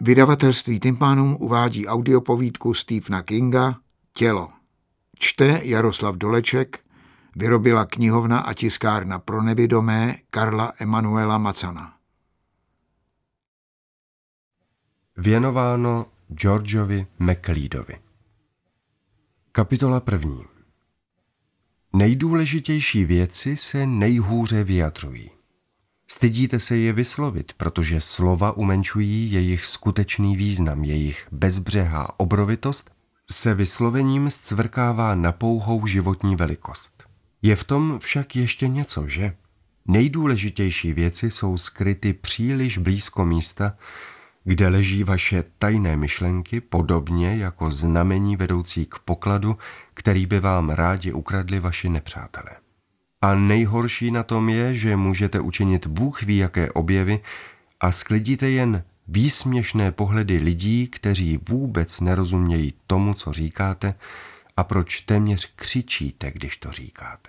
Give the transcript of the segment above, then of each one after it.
Vydavatelství Tympanum uvádí audiopovídku Stephena Kinga Tělo. Čte Jaroslav Doleček, vyrobila knihovna a tiskárna pro nevidomé Karla Emanuela Macana. Věnováno Georgeovi MacLeodovi. Kapitola 1. Nejdůležitější věci se nejhůře vyjadřují. Stydíte se je vyslovit, protože slova umenšují jejich skutečný význam, jejich bezbřehá obrovitost se vyslovením zcvrkává na pouhou životní velikost. Je v tom však ještě něco, že? Nejdůležitější věci jsou skryty příliš blízko místa, kde leží vaše tajné myšlenky, podobně jako znamení vedoucí k pokladu, který by vám rádi ukradli vaši nepřátelé. A nejhorší na tom je, že můžete učinit Bůh ví jaké objevy a sklidíte jen výsměšné pohledy lidí, kteří vůbec nerozumějí tomu, co říkáte a proč téměř křičíte, když to říkáte.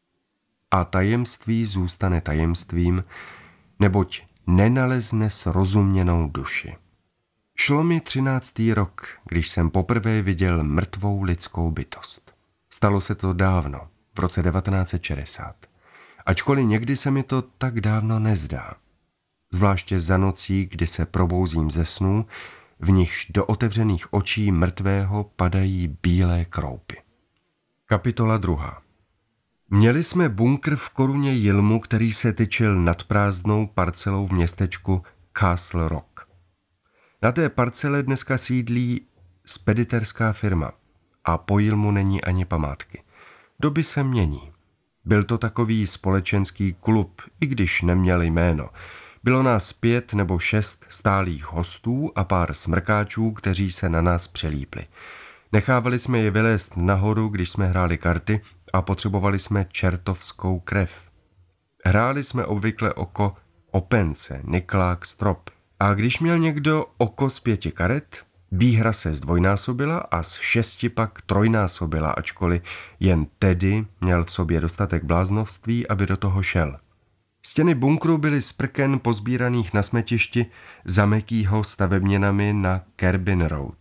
A tajemství zůstane tajemstvím, neboť nenalezne srozuměnou duši. Šlo mi 13. rok, když jsem poprvé viděl mrtvou lidskou bytost. Stalo se to dávno, v roce 1960. Ačkoliv někdy se mi to tak dávno nezdá. Zvláště za nocí, kdy se probouzím ze snů, v nichž do otevřených očí mrtvého padají bílé kroupy. Kapitola 2. Měli jsme bunkr v koruně Jilmu, který se tyčil nad prázdnou parcelou v městečku Castle Rock. Na té parcele dneska sídlí spediterská firma a po Jilmu není ani památky. Doby se mění. Byl to takový společenský klub, i když neměl jméno. Bylo nás 5 nebo 6 stálých hostů a pár smrkáčů, kteří se na nás přelípli. Nechávali jsme je vylézt nahoru, když jsme hráli karty a potřebovali jsme čertovskou krev. Hráli jsme obvykle oko o pence, niklák, strop. A když měl někdo oko z 5 karet, výhra se zdvojnásobila a z 6 pak trojnásobila, ačkoliv jen tedy měl v sobě dostatek bláznovství, aby do toho šel. Stěny bunkru byly z prken pozbíraných na smetišti zamekýho stavebninami na Kerbin Road.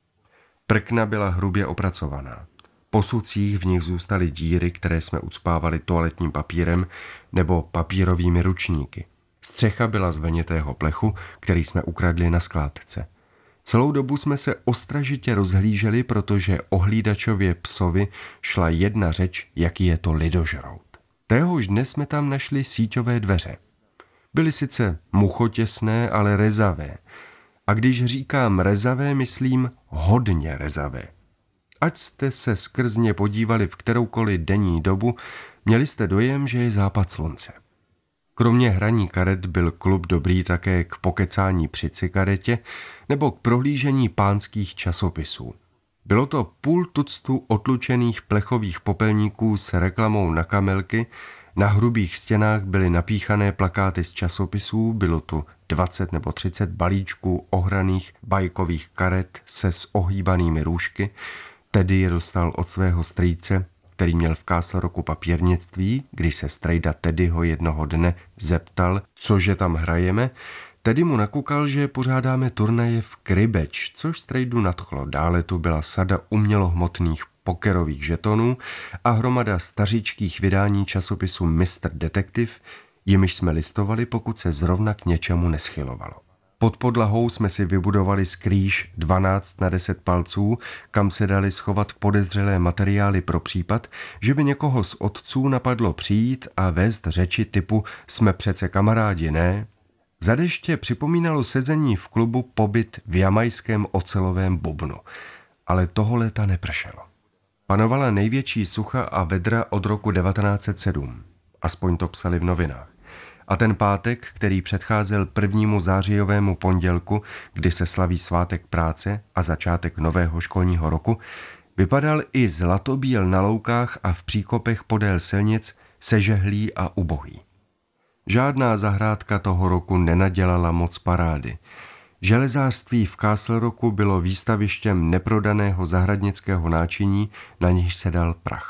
Prkna byla hrubě opracovaná. Po sucích v nich zůstaly díry, které jsme ucpávali toaletním papírem nebo papírovými ručníky. Střecha byla z vlnětého plechu, který jsme ukradli na skládce. Celou dobu jsme se ostražitě rozhlíželi, protože ohlídačově psovi šla jedna řeč, jaký je to lidožrout. Téhož dne jsme tam našli síťové dveře. Byly sice muchotěsné, ale rezavé. A když říkám rezavé, myslím hodně rezavé. Ať jste se skrz ně podívali v kteroukoliv denní dobu, měli jste dojem, že je západ slunce. Kromě hraní karet byl klub dobrý také k pokecání při cigaretě nebo k prohlížení pánských časopisů. Bylo to půl tuctu otlučených plechových popelníků s reklamou na kamelky, na hrubých stěnách byly napíchané plakáty z časopisů, bylo tu 20 nebo 30 balíčků ohraných bajkových karet se ohýbanými růžky, tedy je dostal od svého strýce, který měl v Castle Rocku papírnictví. Když se strejda Teddy ho jednoho dne zeptal, cože tam hrajeme, Teddy mu nakukal, že pořádáme turnaje v krybeč, což strejdu nadchlo. Dále tu byla sada umělohmotných pokerových žetonů a hromada stařičkých vydání časopisu Mr. Detective, jimiž jsme listovali, pokud se zrovna k něčemu neschylovalo. Pod podlahou jsme si vybudovali skrýž 12 na 10 palců, kam se dali schovat podezřelé materiály pro případ, že by někoho z otců napadlo přijít a vést řeči typu jsme přece kamarádi, ne? Za deště připomínalo sezení v klubu pobyt v jamajském ocelovém bubnu, ale toho léta nepršelo. Panovala největší sucha a vedra od roku 1907, aspoň to psali v novinách. A ten pátek, který předcházel 1. zářijovému pondělku, kdy se slaví svátek práce a začátek nového školního roku, vypadal i zlatobíl na loukách a v příkopech podél silnic sežehlý a ubohý. Žádná zahrádka toho roku nenadělala moc parády. Železářství v Castle Rocku bylo výstavištěm neprodaného zahradnického náčiní, na nějž se dal prach.